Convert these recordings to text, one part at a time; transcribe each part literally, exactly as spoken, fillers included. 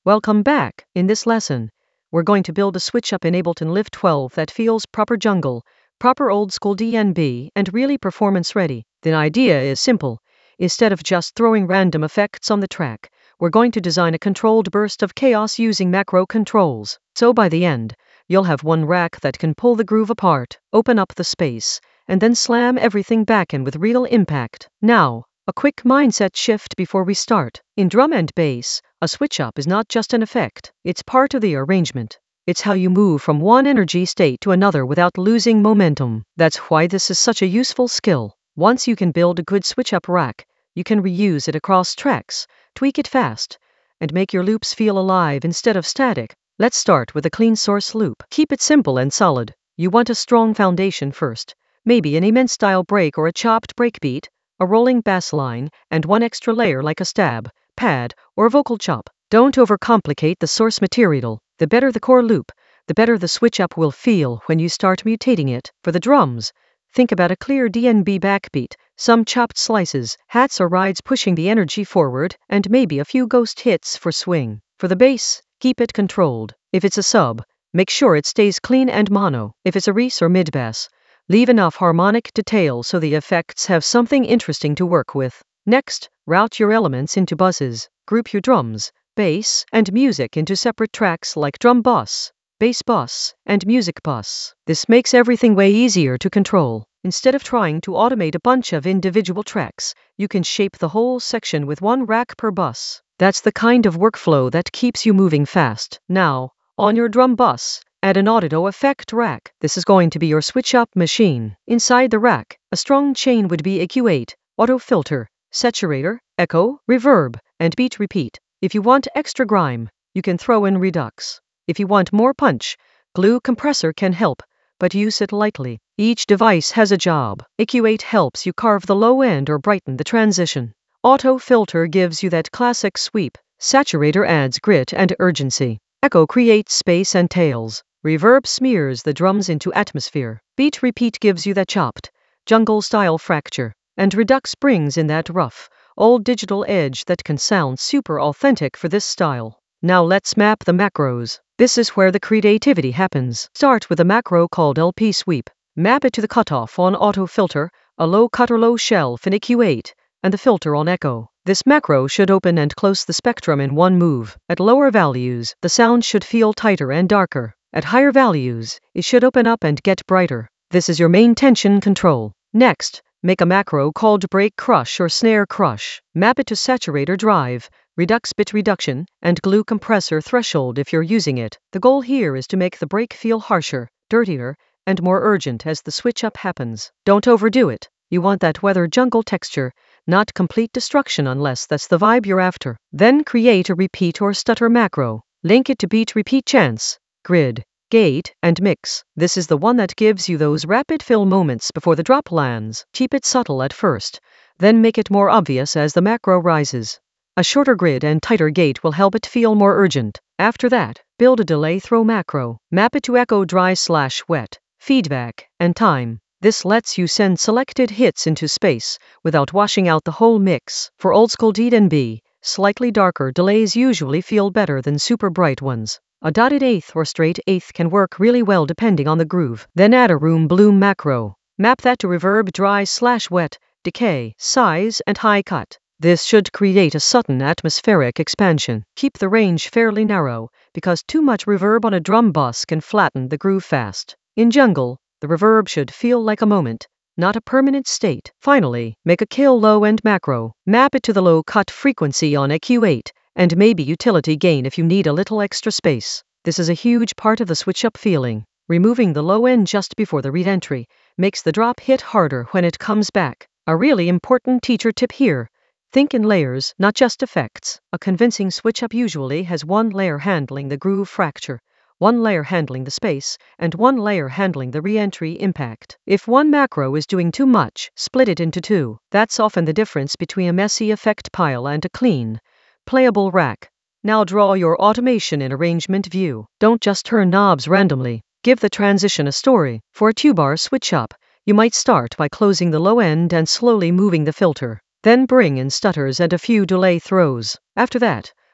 Welcome back. In this lesson, we're going to build a switch up in Ableton Live twelve that feels proper jungle, proper old school D N B, and really performance ready. The idea is simple. Instead of just throwing random effects on the track, we're going to design a controlled burst of chaos using macro controls. So by the end, you'll have one rack that can pull the groove apart, open up the space, and then slam everything back in with real impact. Now, a quick mindset shift before we start. In drum and bass, a switch up is not just an effect, it's part of the arrangement. It's how you move from one energy state to another without losing momentum. That's why this is such a useful skill. Once you can build a good switch up rack, you can reuse it across tracks, tweak it fast, and make your loops feel alive instead of static. Let's start with a clean source loop. Keep it simple and solid. You want a strong foundation first, maybe an immense style break or a chopped breakbeat, a rolling bass line, and one extra layer like a stab, pad, or vocal chop. Don't overcomplicate the source material. The better the core loop, the better the switch up will feel when you start mutating it. For the drums, think about a clear D N B backbeat, some chopped slices, hats or rides pushing the energy forward, and maybe a few ghost hits for swing. For the bass, keep it controlled. If it's a sub, make sure it stays clean and mono. If it's a res or mid bass, leave enough harmonic detail so the effects have something interesting to work with. Next, route your elements into buses. Group your drums, bass, and music into separate tracks like drum bus, bass bus, and music bus. This makes everything way easier to control. Instead of trying to automate a bunch of individual tracks, you can shape the whole section with one rack per bus. That's the kind of workflow that keeps you moving fast. Now, on your drum bus, add an audio effect rack. This is going to be your switch up machine. Inside the rack, a strong chain would be E Q eight, auto filter, saturator, echo, reverb, and beat repeat. If you want extra grime, you can throw in Redux. If you want more punch, Glue Compressor can help, but use it lightly. Each device has a job. E Q eight helps you carve the low end or brighten the transition. Auto filter gives you that classic sweep. Saturator adds grit and urgency. Echo creates space and tails. Reverb smears the drums into atmosphere. Beat repeat gives you that chopped, jungle-style fracture. And Redux brings in that rough, old digital edge that can sound super authentic for this style. Now let's map the macros. This is where the creativity happens. Start with a macro called L P sweep. Map it to the cutoff on auto filter, a low cut or low shelf in E Q eight, and the filter on echo. This macro should open and close the spectrum in one move. At lower values, the sound should feel tighter and darker. At higher values, it should open up and get brighter. This is your main tension control. Next, make a macro called break crush or snare crush. Map it to saturator drive, Redux bit reduction, and glue compressor threshold if you're using it. The goal here is to make the break feel harsher, dirtier, and more urgent as the switch up happens. Don't overdo it. You want that weather jungle texture, not complete destruction unless that's the vibe you're after. Then create a repeat or stutter macro. Link it to beat repeat chance, grid, gate, and mix. This is the one that gives you those rapid fill moments before the drop lands. Keep it subtle at first, then make it more obvious as the macro rises. A shorter grid and tighter gate will help it feel more urgent. After that, build a delay throw macro. Map it to echo dry slash wet, feedback, and time. This lets you send selected hits into space without washing out the whole mix. For old school D N B, slightly darker delays usually feel better than super bright ones. A dotted eighth or straight eighth can work really well depending on the groove. Then add a room bloom macro. Map that to reverb dry slash wet, decay, size, and high cut. This should create a sudden atmospheric expansion. Keep the range fairly narrow, because too much reverb on a drum bus can flatten the groove fast. In jungle, the reverb should feel like a moment, not a permanent state. Finally, make a kill low-end macro. Map it to the low-cut frequency on E Q eight, and maybe utility gain if you need a little extra space. This is a huge part of the switch-up feeling. Removing the low end just before the re-entry makes the drop hit harder when it comes back. A really important teacher tip here. Think in layers, not just effects. A convincing switch-up usually has one layer handling the groove fracture, one layer handling the space, and one layer handling the re-entry impact. If one macro is doing too much, split it into two. That's often the difference between a messy effect pile and a clean, playable rack. Now draw your automation in arrangement view. Don't just turn knobs randomly. Give the transition a story. For a two-bar switch-up, you might start by closing the low end and slowly moving the filter. Then bring in stutters and a few delay throws. After that,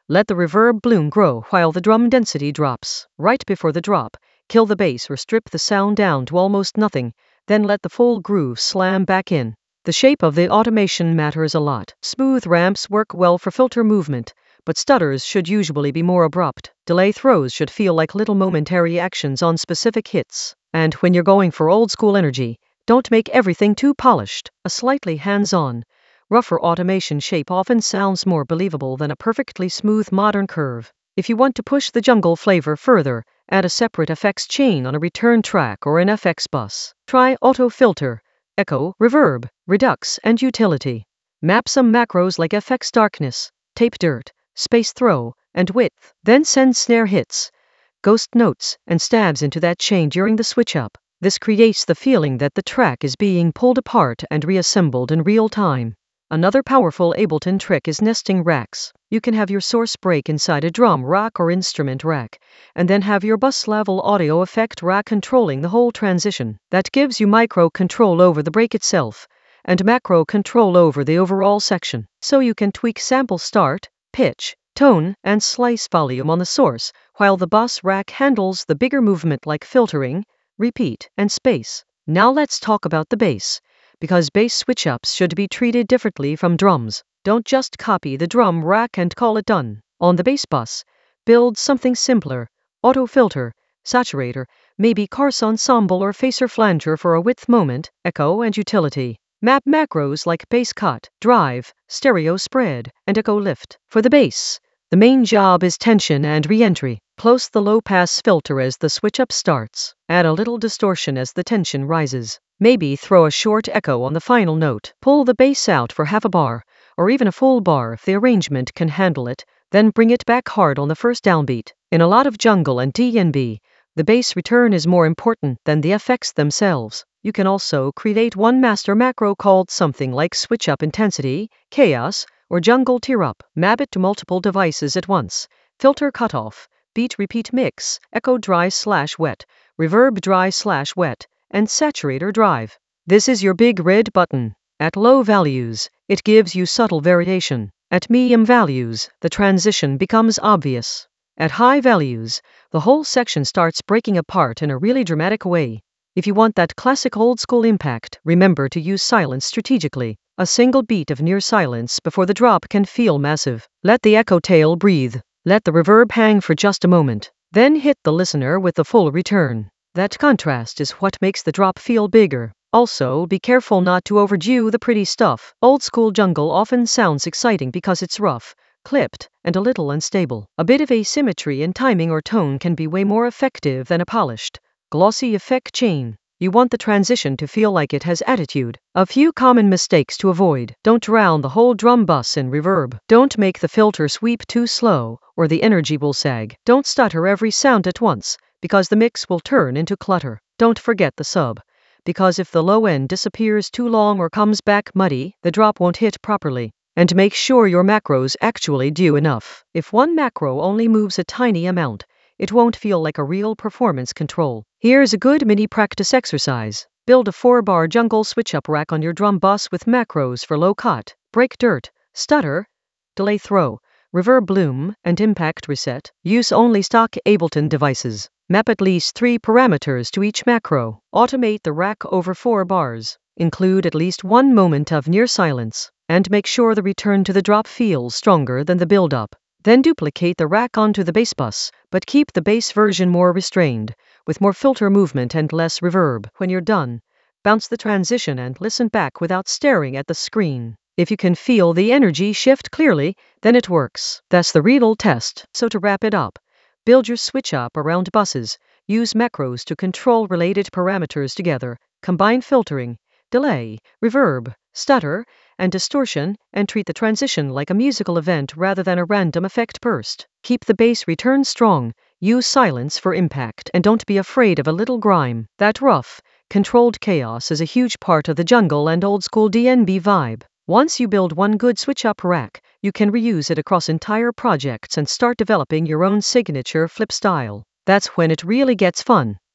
Let the reverb bloom grow while the drum density drops. Right before the drop, kill the bass or strip the sound down to almost nothing, then let the full groove slam back in. The shape of the automation matters a lot. Smooth ramps work well for filter movement, but stutters should usually be more abrupt. Delay throws should feel like little momentary actions on specific hits. And when you're going for old school energy, don't make everything too polished. A slightly hands-on, rougher automation shape often sounds more believable than a perfectly smooth modern curve. If you want to push the jungle flavor further, add a separate effects chain on a return track or an F X bus. Try auto filter, echo, reverb, redux, and utility. Map some macros like F X darkness, tape dirt, space throw, and width. Then send snare hits, ghost notes, and stabs into that chain during the switch up. This creates the feeling that the track is being pulled apart and reassembled in real time. Another powerful Ableton trick is nesting racks. You can have your source break inside a drum rack or instrument rack, and then have your bus level audio effect rack controlling the whole transition. That gives you micro control over the break itself, and macro control over the overall section. So you can tweak sample start, pitch, tone, and slice volume on the source, while the bus rack handles the bigger movement like filtering, repeat, and space. Now let's talk about the bass, because bass switch-ups should be treated differently from drums. Don't just copy the drum rack and call it done. On the bass bus, build something simpler. Auto filter, saturator, maybe Cars Ensemble or Phaser Flanger for a width moment, echo, and utility. Map macros like bass cut, drive, stereo spread, and echo lift. For the bass, the main job is tension and re-entry. Close the low-pass filter as the switch-up starts. Add a little distortion as the tension rises. Maybe throw a short echo on the final note. Pull the bass out for half a bar, or even a full bar if the arrangement can handle it, then bring it back hard on the first downbeat. In a lot of jungle and D N B, the bass return is more important than the effects themselves. You can also create one master macro called something like switch up intensity, chaos, or jungle tear up. Map it to multiple devices at once. Filter cutoff, beat repeat mix, echo dry slash wet, reverb dry slash wet, and saturator drive. This is your big red button. At low values, it gives you subtle variation. At medium values, the transition becomes obvious. At high values, the whole section starts breaking apart in a really dramatic way. If you want that classic old school impact, remember to use silence strategically. A single beat of near silence before the drop can feel massive. Let the echo tail breathe. Let the reverb hang for just a moment. Then hit the listener with the full return. That contrast is what makes the drop feel bigger. Also, be careful not to overdo the pretty stuff. Old school jungle often sounds exciting because it's rough, clipped, and a little unstable. A bit of asymmetry in timing or tone can be way more effective than a polished, glossy effect chain. You want the transition to feel like it has attitude. A few common mistakes to avoid. Don't drown the whole drum bus in reverb. Don't make the filter sweep too slow, or the energy will sag. Don't stutter every sound at once, because the mix will turn into clutter. Don't forget the sub, because if the low end disappears too long or comes back muddy, the drop won't hit properly. And make sure your macros actually do enough. If one macro only moves a tiny amount, it won't feel like a real performance control. Here's a good mini practice exercise. Build a four bar jungle switch-up rack on your drum bus with macros for low cut, break dirt, stutter, delay throw, reverb bloom, and impact reset. Use only stock Ableton devices. Map at least three parameters to each macro. Automate the rack over four bars. Include at least one moment of near silence, and make sure the return to the drop feels stronger than the build-up. Then duplicate the rack onto the bass bus, but keep the bass version more restrained, with more filter movement and less reverb. When you're done, bounce the transition and listen back without staring at the screen. If you can feel the energy shift clearly, then it works. That's the real test. So to wrap it up, build your switch up around buses, use macros to control related parameters together, combine filtering, delay, reverb, stutter, and distortion, and treat the transition like a musical event rather than a random effect burst. Keep the bass return strong, use silence for impact, and don't be afraid of a little grime. That rough, controlled chaos is a huge part of the jungle and old school D N B vibe. Once you build one good switch-up rack, you can reuse it across entire projects and start developing your own signature flip style. That's when it really gets fun.